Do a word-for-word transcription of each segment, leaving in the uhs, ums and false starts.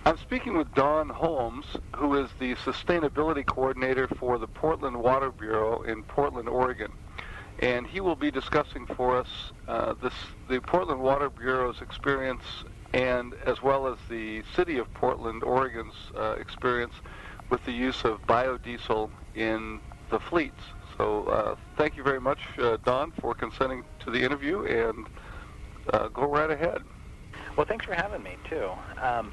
I'm speaking with Don Holmes, who is the Sustainability Coordinator for the Portland Water Bureau in Portland, Oregon. And he will be discussing for us uh, this, the Portland Water Bureau's experience and as well as the City of Portland, Oregon's uh, experience with the use of biodiesel in the fleets. So uh, thank you very much, uh, Don, for consenting to the interview, and uh, go right ahead. Well, thanks for having me, too. Um,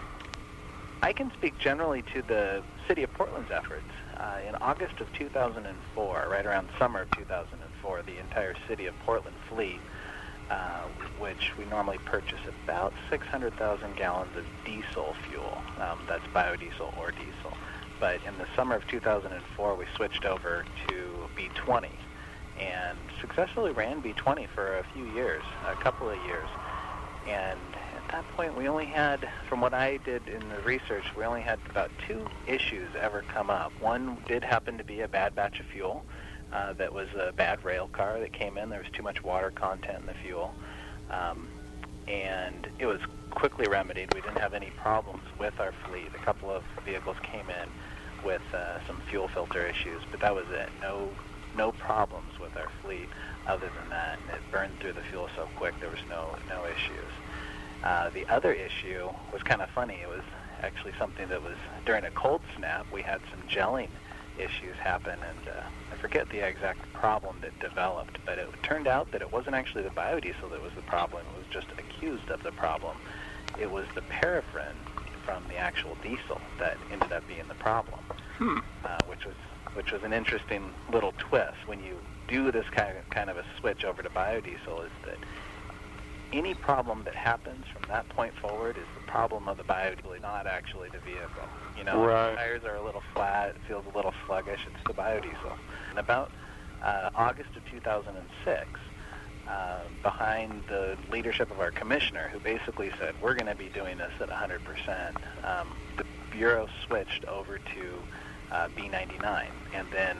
I can speak generally to the City of Portland's efforts. Uh, in August of two thousand four, right around summer of two thousand four, the entire City of Portland fleet, uh, which we normally purchase about six hundred thousand gallons of diesel fuel, um, that's biodiesel or diesel. But in the summer of two thousand four, we switched over to B twenty and successfully ran B twenty for a few years, a couple of years. And at that point, we only had, from what I did in the research, we only had about two issues ever come up. One did happen to be a bad batch of fuel. Uh, that was a bad rail car that came in. There was too much water content in the fuel. Um, and it was quickly remedied. We didn't have any problems with our fleet. A couple of vehicles came in with uh, some fuel filter issues, but that was it. No, no problems with our fleet other than that. And it burned through the fuel so quick there was no no issues. Uh, the other issue was kind of funny. It was actually something that was during a cold snap. We had some gelling issues happen, and uh, I forget the exact problem that developed, but it turned out that it wasn't actually the biodiesel that was the problem. It was just accused of the problem. It was the paraffin from the actual diesel that ended up being the problem, hmm. uh, which was which was an interesting little twist. When you do this kind of, kind of a switch over to biodiesel, is that any problem that happens from that point forward is the problem of the biodiesel, not actually the vehicle. You know, right. The tires are a little flat, it feels a little sluggish, it's the biodiesel. And about uh, August of two thousand six, uh, behind the leadership of our commissioner, who basically said, we're going to be doing this at one hundred percent, um, the Bureau switched over to uh, B ninety-nine. And then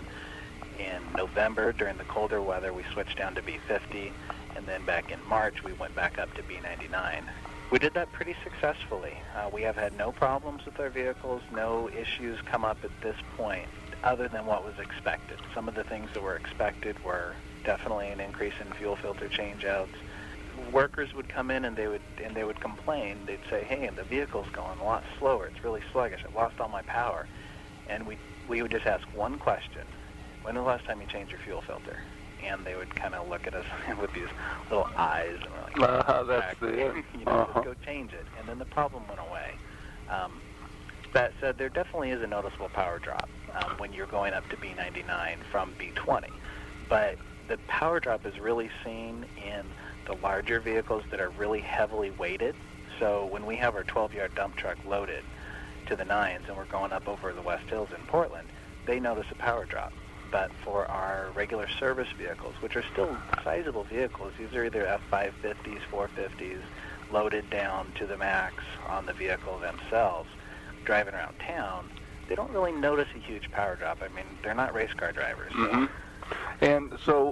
in November, during the colder weather, we switched down to B fifty. And then back in March, we went back up to B ninety-nine. We did that pretty successfully. Uh, we have had no problems with our vehicles, no issues come up at this point, other than what was expected. Some of the things that were expected were definitely an increase in fuel filter changeouts. Workers would come in and they would and they would complain. They'd say, "Hey, the vehicle's going a lot slower. It's really sluggish. I lost all my power." And we we would just ask one question: when was the last time you changed your fuel filter? And they would kind of look at us with these little eyes, and we're like, uh, that's the you know, uh-huh. Just go change it. And then the problem went away. Um, that said, there definitely is a noticeable power drop um, when you're going up to B ninety-nine from B twenty. But the power drop is really seen in the larger vehicles that are really heavily weighted. So when we have our twelve-yard dump truck loaded to the nines and we're going up over the West Hills in Portland, they notice a power drop. But for our regular service vehicles, which are still sizable vehicles, these are either F five fifties, four fifties, loaded down to the max on the vehicle themselves, driving around town, they don't really notice a huge power drop. I mean, they're not race car drivers. So. Mm-hmm. And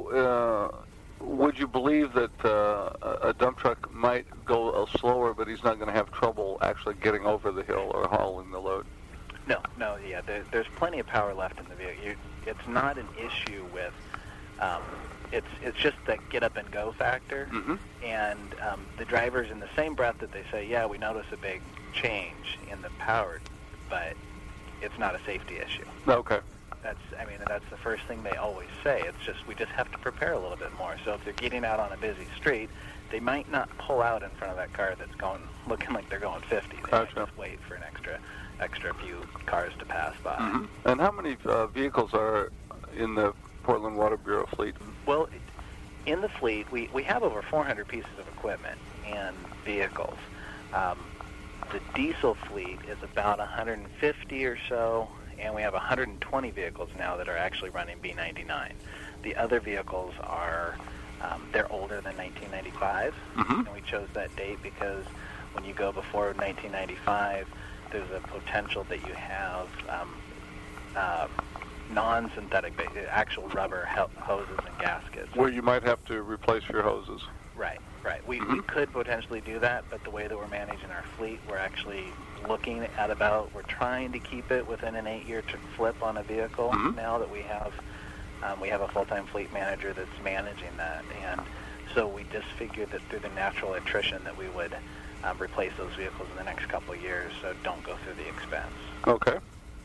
so uh, would you believe that uh, a dump truck might go slower, but he's not going to have trouble actually getting over the hill or hauling the load? No, no, yeah, there, there's plenty of power left in the vehicle. You, it's not an issue with, um, it's it's just that get up and go factor. Mm-hmm. And um, the drivers, in the same breath that they say, yeah, we notice a big change in the power, but it's not a safety issue. Okay. That's, I mean, that's the first thing they always say. It's just we just have to prepare a little bit more. So if they're getting out on a busy street, they might not pull out in front of that car that's going, looking like they're going fifty. They gotcha. might just wait for an extra extra few cars to pass by. Mm-hmm. And how many uh, vehicles are in the Portland Water Bureau fleet? Well, in the fleet, we, we have over four hundred pieces of equipment and vehicles. Um, the diesel fleet is about one hundred fifty or so, and we have one hundred twenty vehicles now that are actually running B ninety-nine. The other vehicles are, um, they're older than nineteen ninety-five, mm-hmm. and we chose that date because when you go before nineteen ninety-five, there's a potential that you have um, uh, non-synthetic, actual rubber hoses and gaskets. Where you might have to replace your hoses. Right, right. We, Mm-hmm. we could potentially do that, but the way that we're managing our fleet, we're actually looking at about, we're trying to keep it within an eight-year t- flip on a vehicle Mhm. now that we have, um, we have a full-time fleet manager that's managing that. And so we just figured that through the natural attrition that we would um, replace those vehicles in the next couple of years, so don't go through the expense. Okay.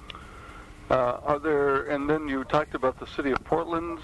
Uh, are there, and then you talked about the city of Portland's.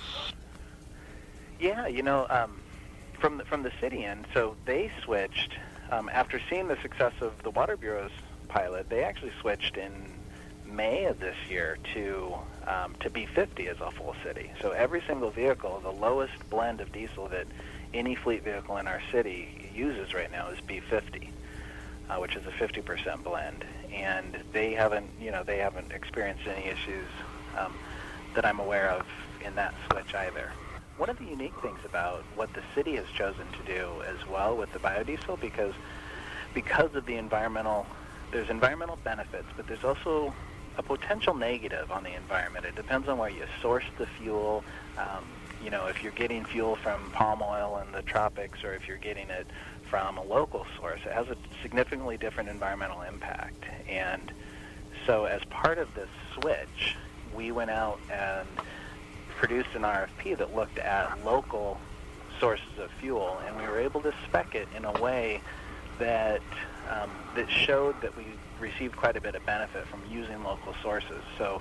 Yeah, you know, um, from the, from the city end, so they switched, um, after seeing the success of the Water Bureau's pilot, they actually switched in May of this year to um, to B fifty as a full city. So every single vehicle, the lowest blend of diesel that any fleet vehicle in our city uses right now is B fifty, uh, which is a fifty percent blend. And they haven't, you know, they haven't experienced any issues um, that I'm aware of in that switch either. One of the unique things about what the city has chosen to do as well with the biodiesel, because because of the environmental, there's environmental benefits, but there's also a potential negative on the environment. It depends on where you source the fuel. Um, you know, if you're getting fuel from palm oil in the tropics, or if you're getting it from a local source, it has a significantly different environmental impact. And so as part of this switch, we went out and produced an R F P that looked at local sources of fuel, and we were able to spec it in a way that um, that showed that we received quite a bit of benefit from using local sources. So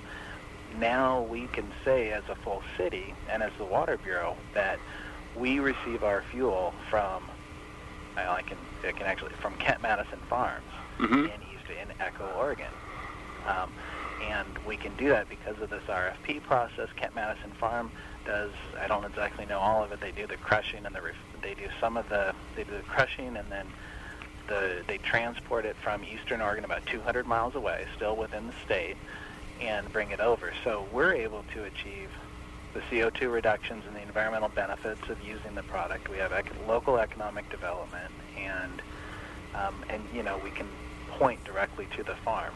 now we can say, as a full city and as the Water Bureau, that we receive our fuel from, I can I can actually from Kent Madison Farms Mm-hmm. in East in Echo, Oregon. Um, And we can do that because of this R F P process. Kent Madison Farm does, I don't exactly know all of it. They do the crushing and the ref, they do some of the they do the crushing, and then the they transport it from Eastern Oregon about two hundred miles away, still within the state, and bring it over. So we're able to achieve the C O two reductions and the environmental benefits of using the product. We have ec- local economic development, and um, and you know we can point directly to the farm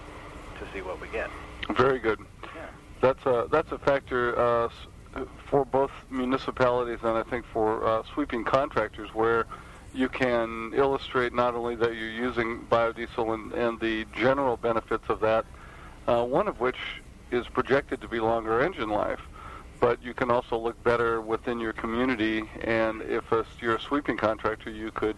to see what we get. Very good. Yeah. That's a that's a factor uh, s- for both municipalities and I think for uh, sweeping contractors, where you can illustrate not only that you're using biodiesel and, and the general benefits of that, uh, one of which is projected to be longer engine life, but you can also look better within your community, and if a, you're a sweeping contractor, you could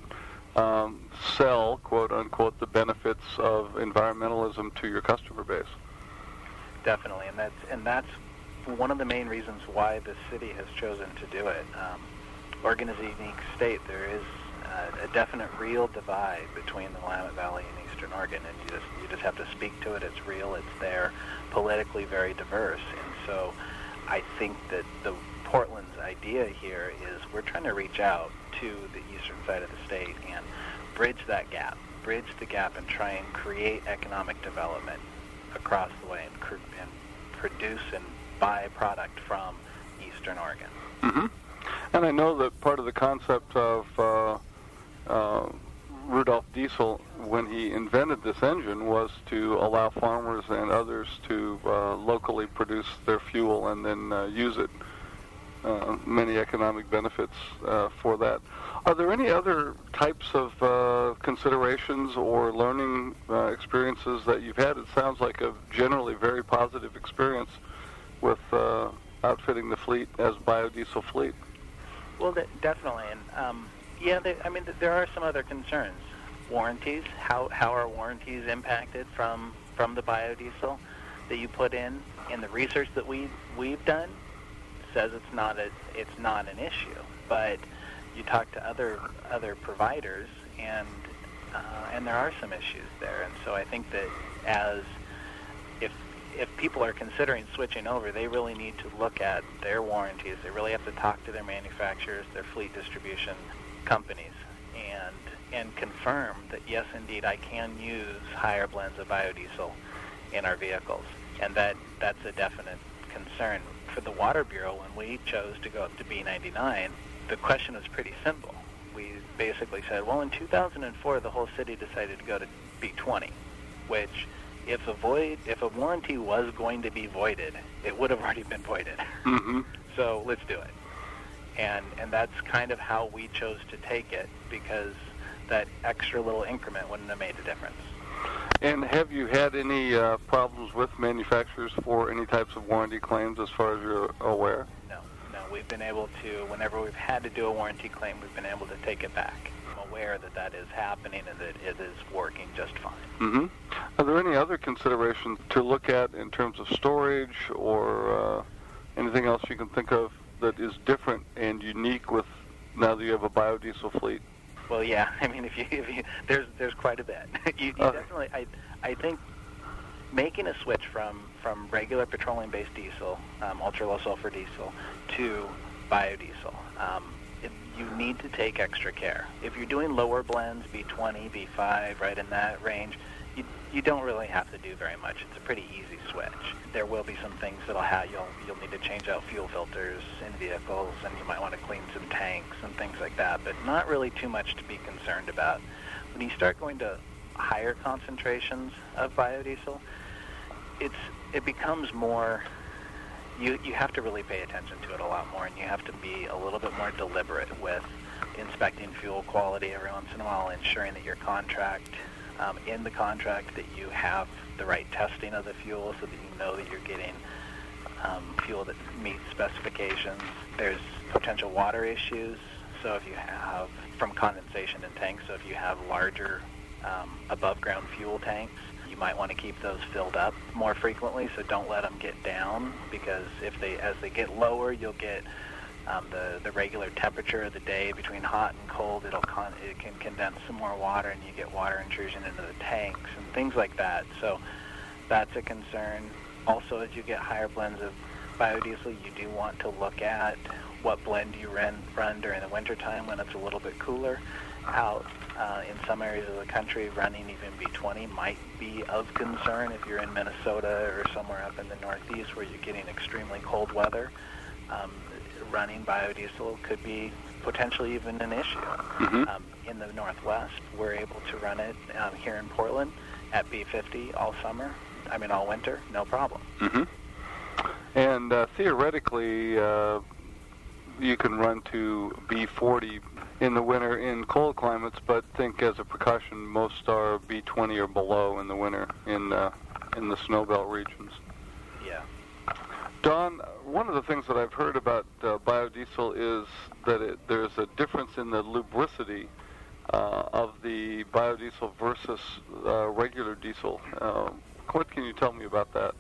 um, sell, quote unquote, the benefits of environmentalism to your customer base. Definitely, and that's and that's one of the main reasons why the city has chosen to do it. Um, Oregon is a unique state. There is uh, a definite real divide between the Willamette Valley and Eastern Oregon, and you just you just have to speak to it. It's real. It's there, politically very diverse, and so I think that the Portland's idea here is we're trying to reach out to the eastern side of the state and bridge that gap, bridge the gap, and try and create economic development across the way and, cr- and produce and buy product from Eastern Oregon. Mm-hmm. And I know that part of the concept of uh, uh, Rudolph Diesel, when he invented this engine, was to allow farmers and others to uh, locally produce their fuel and then uh, use it. Uh, many economic benefits uh, for that. Are there any other types of uh, considerations or learning uh, experiences that you've had? It sounds like a generally very positive experience with uh, outfitting the fleet as biodiesel fleet. Well, de- definitely, and um, yeah, they, I mean, th- there are some other concerns. Warranties, how how are warranties impacted from from the biodiesel that you put in? In the research that we we've done, says it's not a it's not an issue, but you talk to other other providers, and uh, and there are some issues there. And so I think that as if if people are considering switching over, they really need to look at their warranties. They really have to talk to their manufacturers, their fleet distribution companies, and and confirm that yes, indeed, I can use higher blends of biodiesel in our vehicles, and that that's a definite concern. For the Water Bureau, when we chose to go up to B ninety-nine, the question was pretty simple. We basically said, well, in two thousand four, the whole city decided to go to B twenty, which if a void, if a warranty was going to be voided, it would have already been voided. Mm-hmm. So let's do it. And, and that's kind of how we chose to take it, because that extra little increment wouldn't have made a difference. And have you had any uh, problems with manufacturers for any types of warranty claims as far as you're aware? No, no. We've been able to, whenever we've had to do a warranty claim, we've been able to take it back. I'm aware that that is happening and that it is working just fine. Mm-hmm. Are there any other considerations to look at in terms of storage or uh, anything else you can think of that is different and unique with now that you have a biodiesel fleet? Well, yeah. I mean, if you, if you there's there's quite a bit. you, you uh, definitely, I I think making a switch from from regular petroleum-based diesel, um, ultra low sulfur diesel, to biodiesel, um, it, you need to take extra care. If you're doing lower blends, B twenty, B five, right in that range, you you don't really have to do very much. It's a pretty easy switch. There will be some things that'll have you'll you'll need to change out fuel filters in vehicles, and you might want to clean some tanks and things like that, but not really too much to be concerned about. When you start going to higher concentrations of biodiesel, it's it becomes more. You you have to really pay attention to it a lot more, and you have to be a little bit more deliberate with inspecting fuel quality every once in a while, ensuring that your contract. Um, in the contract that you have the right testing of the fuel so that you know that you're getting um, fuel that meets specifications. There's potential water issues, so if you have, from condensation in tanks, so if you have larger um, above ground fuel tanks, you might want to keep those filled up more frequently, so don't let them get down, because if they, as they get lower, you'll get Um, the, the regular temperature of the day between hot and cold, it'll con- it can condense some more water, and you get water intrusion into the tanks and things like that. So that's a concern. Also, as you get higher blends of biodiesel, you do want to look at what blend you run, run during the wintertime when it's a little bit cooler. Out uh, in some areas of the country, running even B twenty might be of concern if you're in Minnesota or somewhere up in the Northeast where you're getting extremely cold weather. Um, running biodiesel could be potentially even an issue. Mm-hmm. Um, in the Northwest, we're able to run it um, here in Portland at B fifty all summer, I mean all winter, no problem. Mm-hmm. And uh, theoretically, uh, you can run to B forty in the winter in cold climates, but think as a precaution, most are B twenty or below in the winter in, uh, in the snowbelt regions. Yeah. Don, one of the things that I've heard about uh, biodiesel is that it, there's a difference in the lubricity uh, of the biodiesel versus uh, regular diesel. Uh, what can you tell me about that?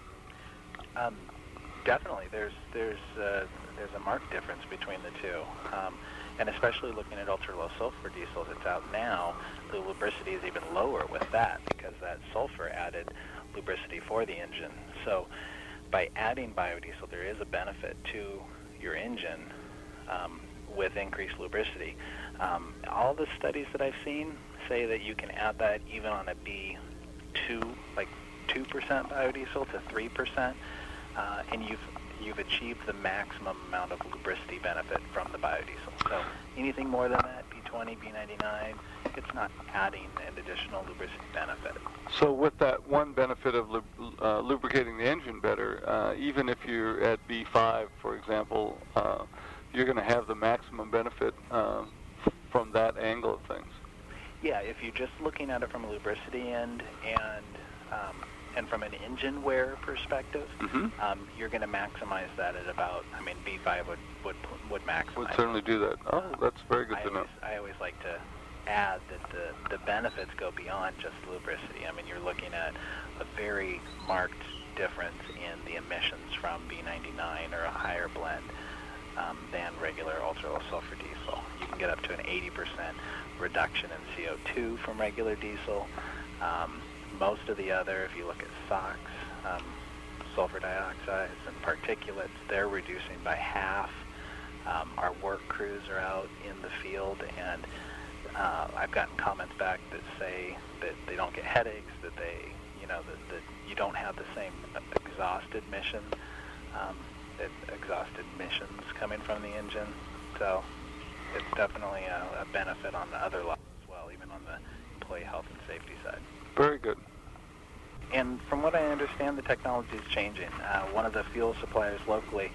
Um, definitely, there's there's uh, there's a marked difference between the two, um, and especially looking at ultra low sulfur diesel that's out now, the lubricity is even lower with that because that sulfur added lubricity for the engine. So by adding biodiesel, there is a benefit to your engine um, with increased lubricity. Um, all the studies that I've seen say that you can add that even on a B two, like two percent biodiesel to three percent, uh, and you've you've achieved the maximum amount of lubricity benefit from the biodiesel. So anything more than that, B twenty, B ninety-nine, it's not adding an additional lubricity benefit. So with that one benefit of lub- uh, lubricating the engine better, uh, even if you're at B five, for example, uh, you're going to have the maximum benefit uh, from that angle of things. Yeah, if you're just looking at it from a lubricity end and um, and from an engine wear perspective, mm-hmm. um, you're going to maximize that at about, I mean, B five would would would maximize. Would certainly do that. Oh, that's very good I to always, know. I always like to add that the, the benefits go beyond just lubricity. I mean, you're looking at a very marked difference in the emissions from B ninety-nine or a higher blend um, than regular ultra low sulfur diesel. You can get up to an eighty percent reduction in C O two from regular diesel. Um, most of the other, if you look at SOx, um, sulfur dioxides and particulates, they're reducing by half. Um, our work crews are out in the field, and uh, I've gotten comments back that say that they don't get headaches, that they, you know, that, that you don't have the same exhaust emission, um, exhaust emissions coming from the engine. So it's definitely a, a benefit on the other levels as well, even on the employee health and safety side. Very good. And from what I understand, the technology is changing. Uh, one of the fuel suppliers locally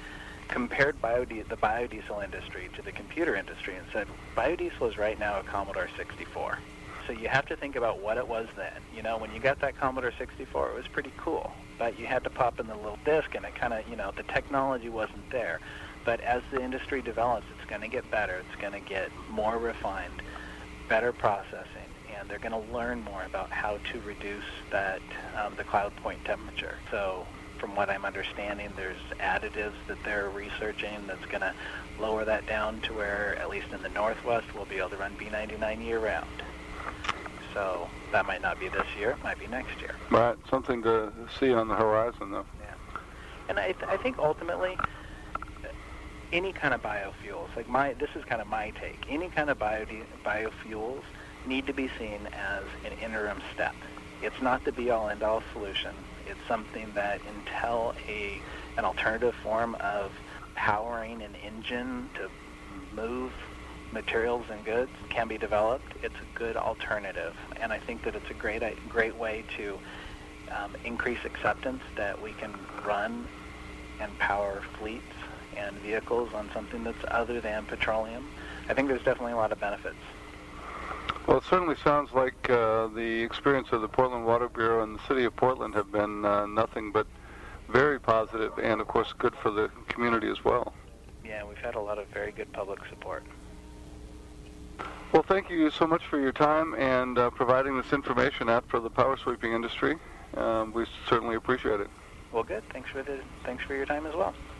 compared biodiesel, the biodiesel industry to the computer industry and said, biodiesel is right now a Commodore sixty-four. So you have to think about what it was then. You know, when you got that Commodore sixty-four, it was pretty cool. But you had to pop in the little disk, and it kind of, you know, the technology wasn't there. But as the industry develops, it's going to get better. It's going to get more refined, better processing, and they're going to learn more about how to reduce that um, the cloud point temperature. So from what I'm understanding, there's additives that they're researching that's going to lower that down to where, at least in the Northwest, we'll be able to run B ninety-nine year-round. So that might not be this year, it might be next year. Right, something to see on the horizon, though. Yeah. And I, th- I think ultimately, any kind of biofuels, like my, this is kind of my take, any kind of bio- biofuels need to be seen as an interim step. It's not the be-all, end-all solution. It's something that until a an alternative form of powering an engine to move materials and goods can be developed, it's a good alternative. And I think that it's a great great way to um, increase acceptance that we can run and power fleets and vehicles on something that's other than petroleum. I think there's definitely a lot of benefits. Well, it certainly sounds like uh, the experience of the Portland Water Bureau and the City of Portland have been uh, nothing but very positive and, of course, good for the community as well. Yeah, we've had a lot of very good public support. Well, thank you so much for your time and uh, providing this information out for the power sweeping industry. Um, we certainly appreciate it. Well, good. Thanks for the, thanks for your time as well.